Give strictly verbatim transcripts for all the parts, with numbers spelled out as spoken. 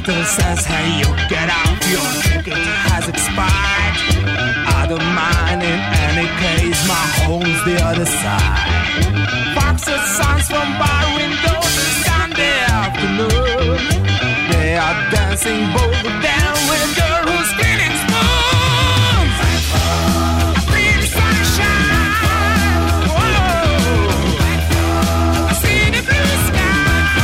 doctor says, hey, you get out, your ticket has expired. I don't mind in any case, my home's the other side. Foxes sounds from bar windows Sunday afternoon. They are dancing both of them with a girl who's cleaning spoons. I feel the sunshine. Whoa. I see the blue sky.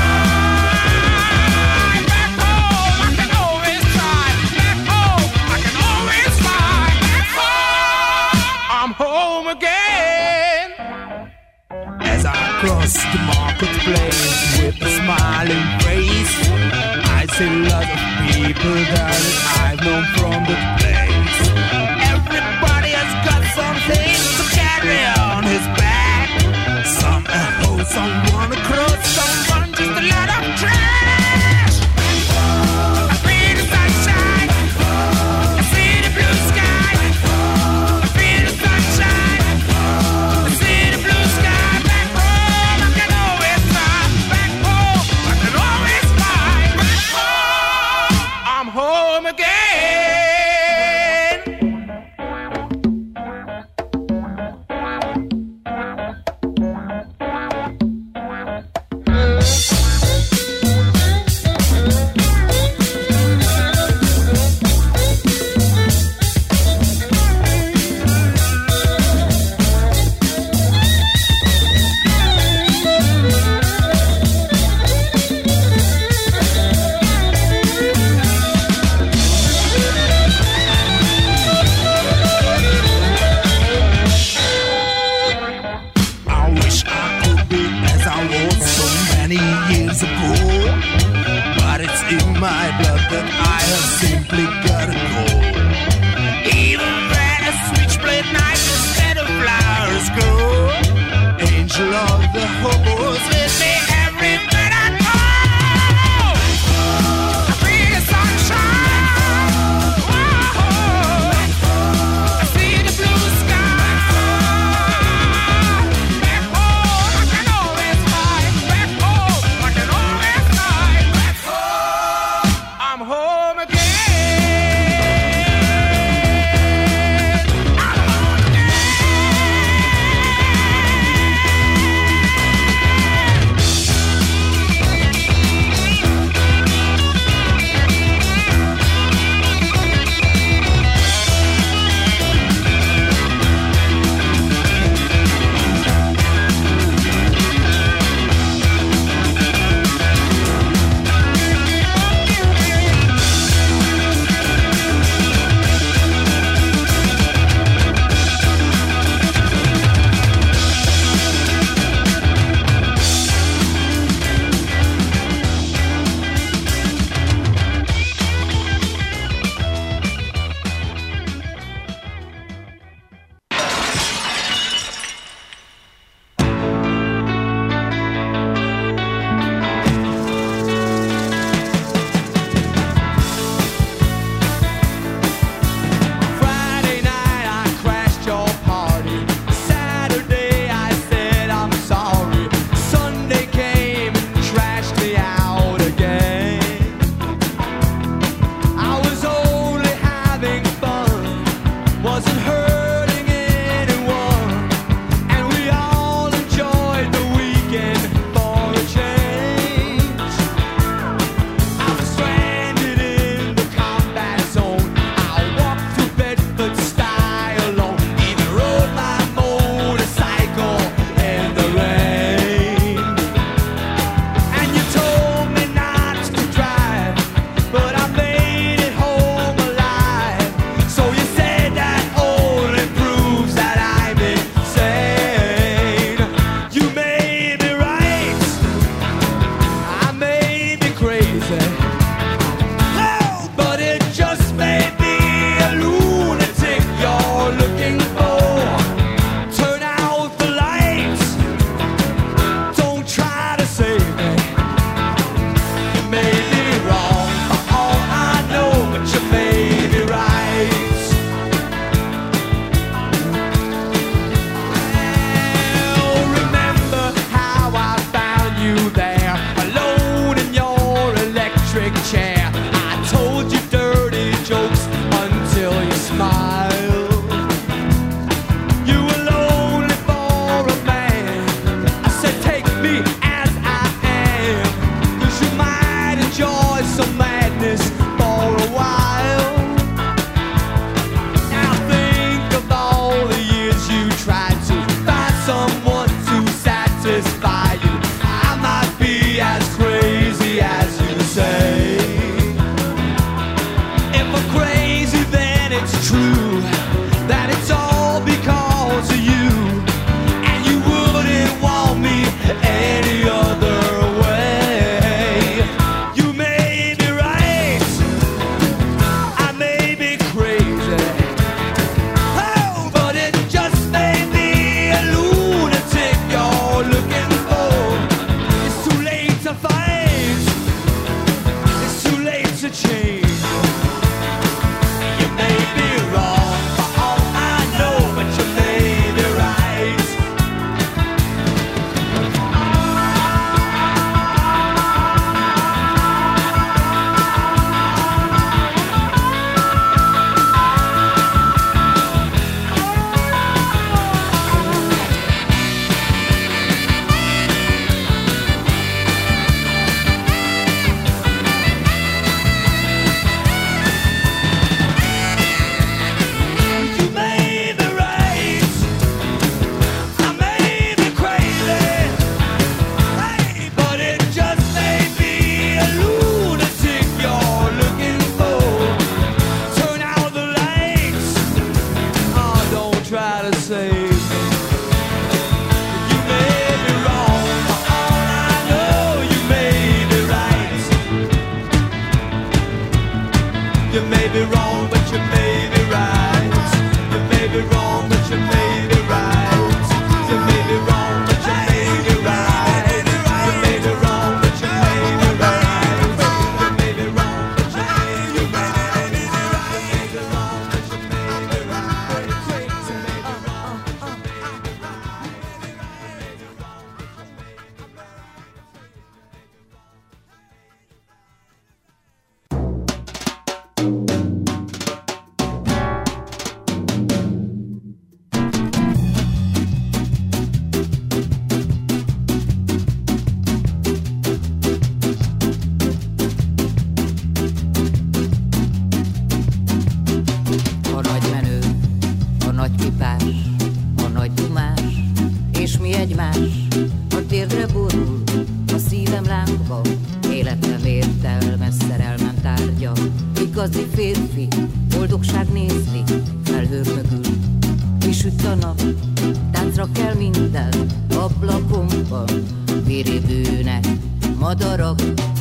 Back home, I can always try. Back home, I can always fly. Back home, I'm home again. As I cross the marketplace with a smiling face, I see lots of people that I've known from the place. Everybody has got something to carry on his back. Some a hoe, someone a cross, someone just a lot of trash. I feel the sunshine, I see the blue sky. I feel the sunshine, I see the blue sky. Back home, I can always fly. Back home, I can always fly. Back home, I'm home again. nagy pipás, a nagy dumás, és mi egymás, a térdre borul, a szívem lámpa, életem értelmes szerelmem tárgya. Igazi férfi, boldogság nézni, felhők mögül, kisüt a nap, táncra kell minden, ablakomban, viribűnek, madarak.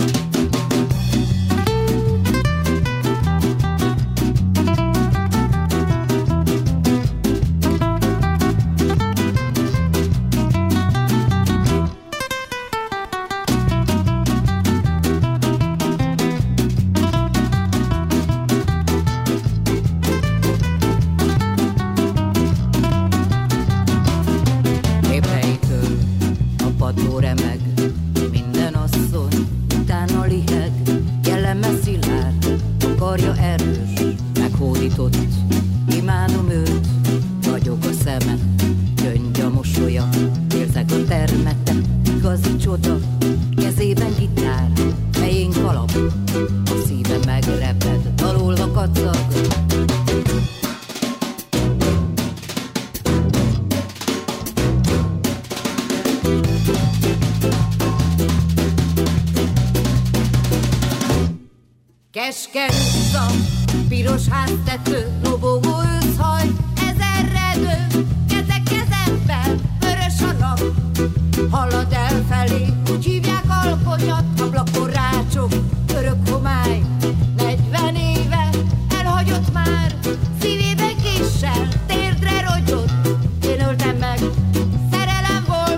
Keskeny utca, piros háztető, lobogó őszhaj, ezer redő, kezek kezemben, vörös a nap, halad elfelé, úgy hívják alkonyat, ablakon rácsok, örök homály, negyven éve elhagyott már, szívében késsel, térdre rogyott, én öltem meg, szerelem volt.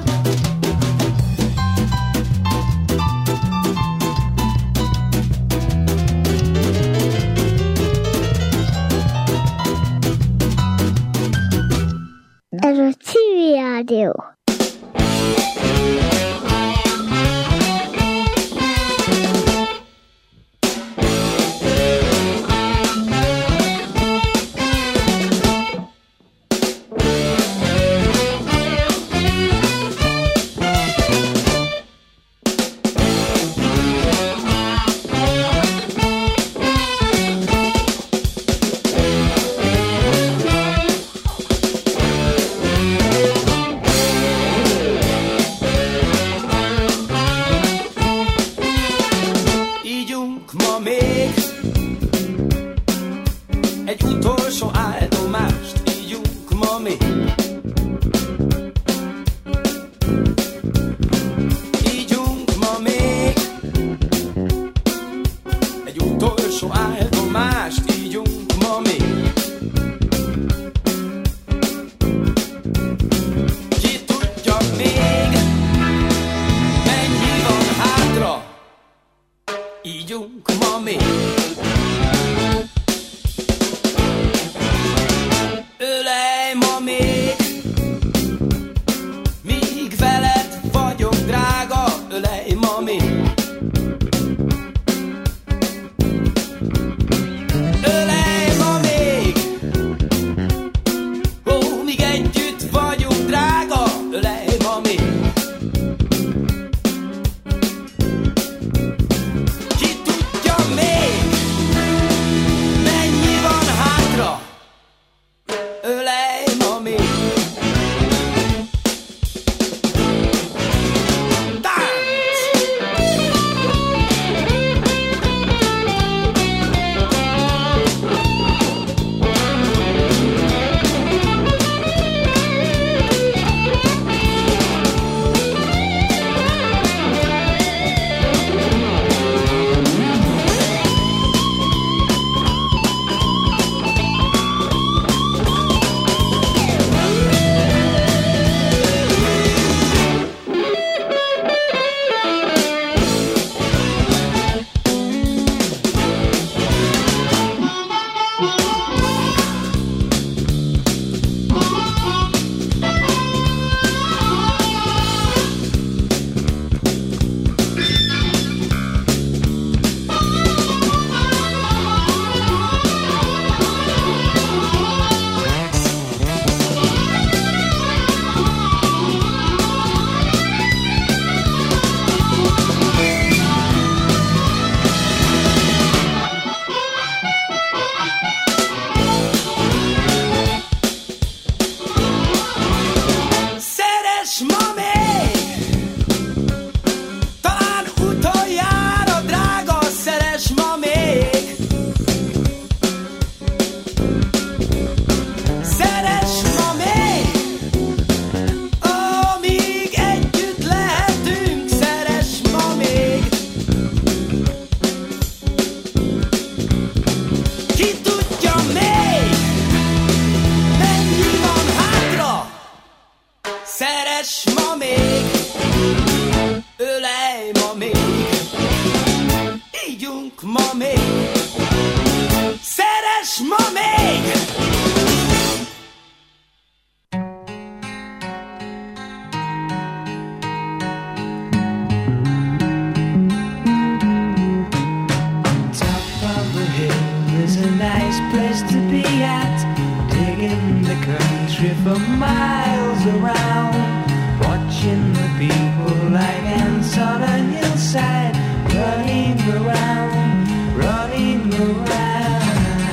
Ez a Civil Rádió. Szeress ma még, ölej ma még, ígyunk ma még, szeress ma még. For miles around, watching the people like ants on a hillside, running around, running around.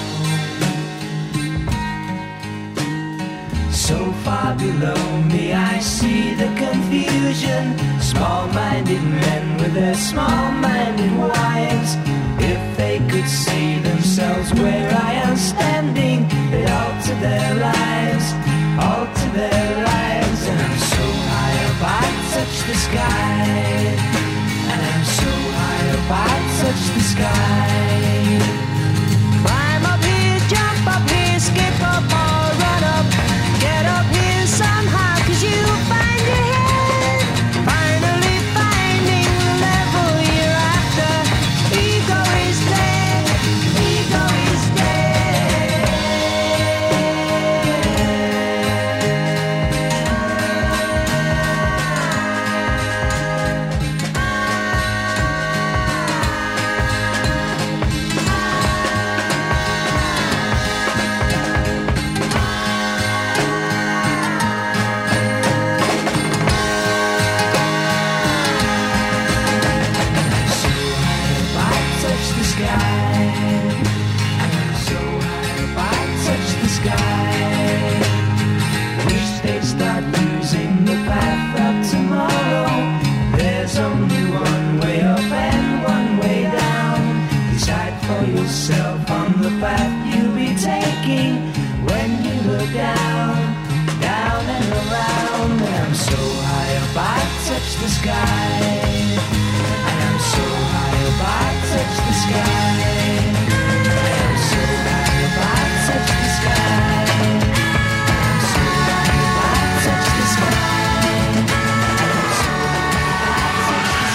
So far below me I see the confusion, small-minded men with their small-minded wives. If they could see themselves where I am standing, they'd alter their lives, alter their lives. And I'm so high up I touch the sky, and I'm so high up I touch the sky. Climb up here, jump up here, skip up or run up, get up here somehow, 'cause you'll find your head, finally finding the level you're after. Ego is dead, ego is dead. The sky, and I'm so high up I touch the sky. I am so high up I touch the sky. I'm so high up I touch the sky. I'm so high up I touch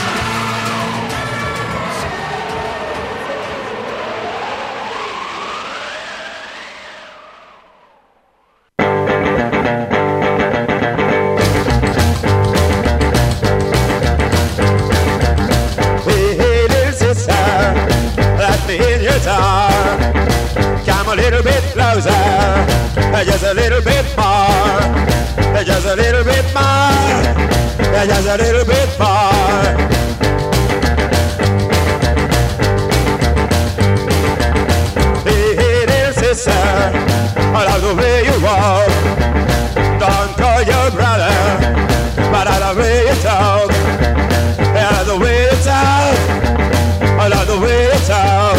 in your tar, come a little bit closer, just a little bit more, just a little bit more, just a little bit more. Hey, hey, little sister, I love the way you walk. Don't call your brother, but I love the way you talk. I love the way you talk. I love the way you talk.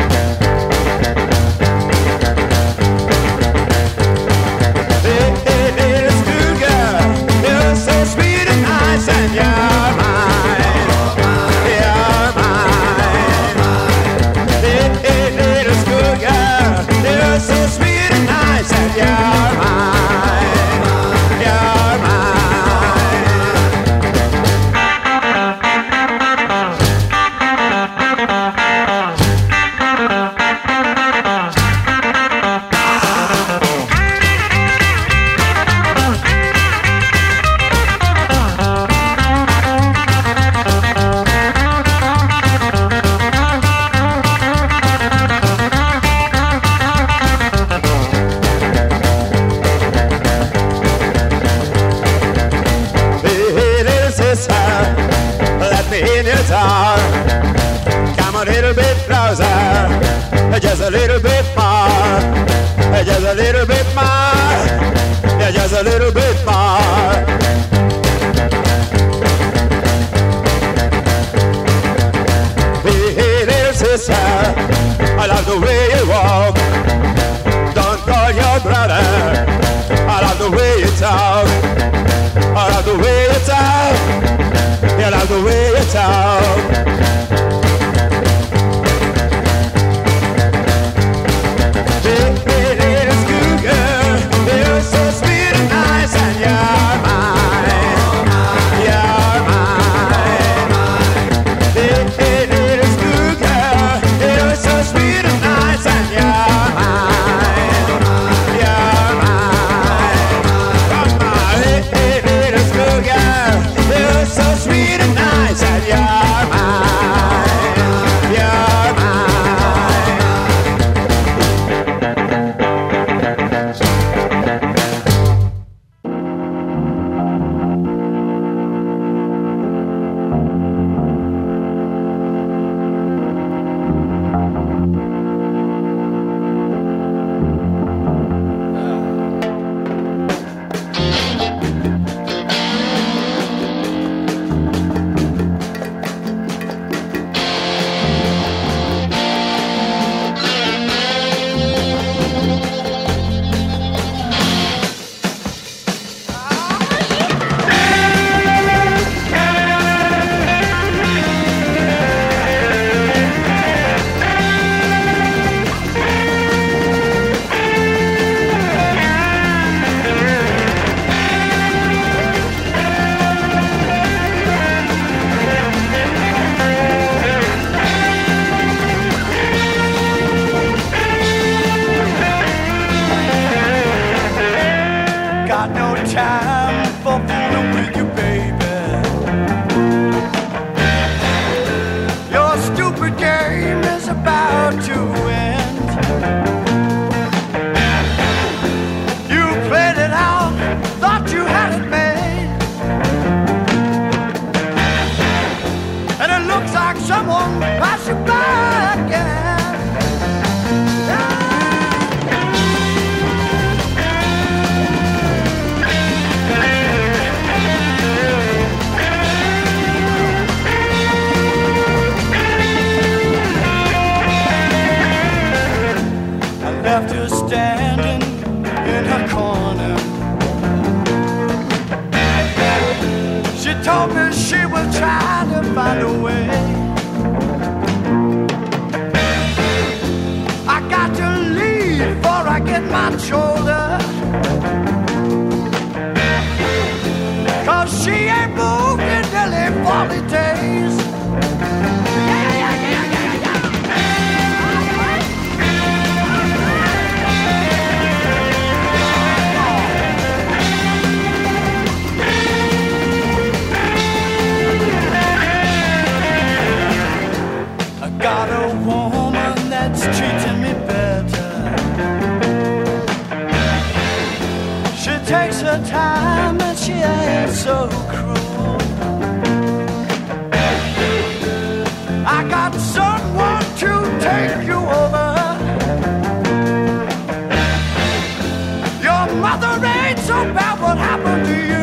Hey, hey, little school girl, you're so sweet and nice, and you're mine, you're mine. Hey, hey, little school girl, you're so sweet got no time for fooling with you, baby. Your stupid game is about to end. You played it out, thought you had it made, and it looks like someone passed you by again. Left her standing in her corner. She told me she was trying to find a way. I got to leave before I get my shoulder, 'cause she ain't moved in nearly forty days. Got a woman that's treating me better. She takes her time and she ain't so cruel. I got someone to take you over. Your mother ain't so bad, what happened to you?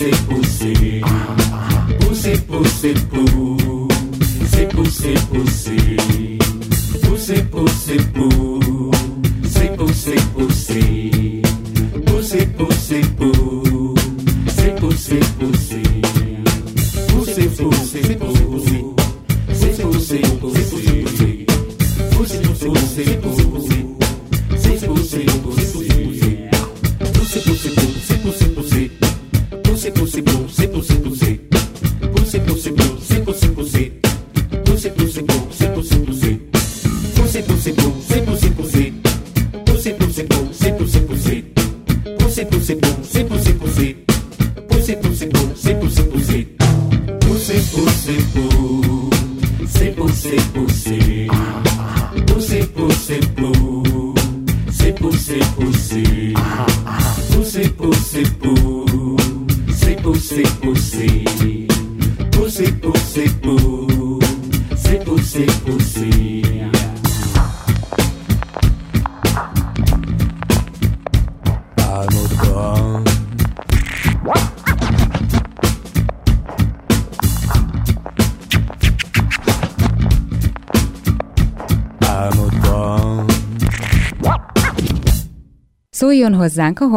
poussez, poussez. Poussez, poussez, poussez, poussez, poussez. Poussez, poussez, poussez, poussez, poussez. Poussez, poussez, poussez, poussez, poussez. Poussez, poussez, poussez. C'est poussé, poussé, poussé. Poussé, poussé, poussé, poussé. C'est poussé, poussé, poussé. Poussé, poussé, poussé, poussé, poussé. Poussé, poussé, poussé, poussé, poussé. Poussé, poussé, poussé, poussé, poussé. Poussé, poussé, poussé, poussé, poussé. Poussé, poussé, poussé, poussé, poussé. Poussé, poussé, poussé, poussé, poussé. Poussé, poussé, poussé, poussé, poussé. Poussé, poussé, poussé, poussé, poussé. Poussé, poussé, poussé. C'est poussé, poussé. Poussé, poussé, poussé. C'est poussé, poussé. Poussé, poussé, poussé. Poussé, poussé. Poussé, poussé, poussé. Poussé, poussé. Szóljon hozzánk a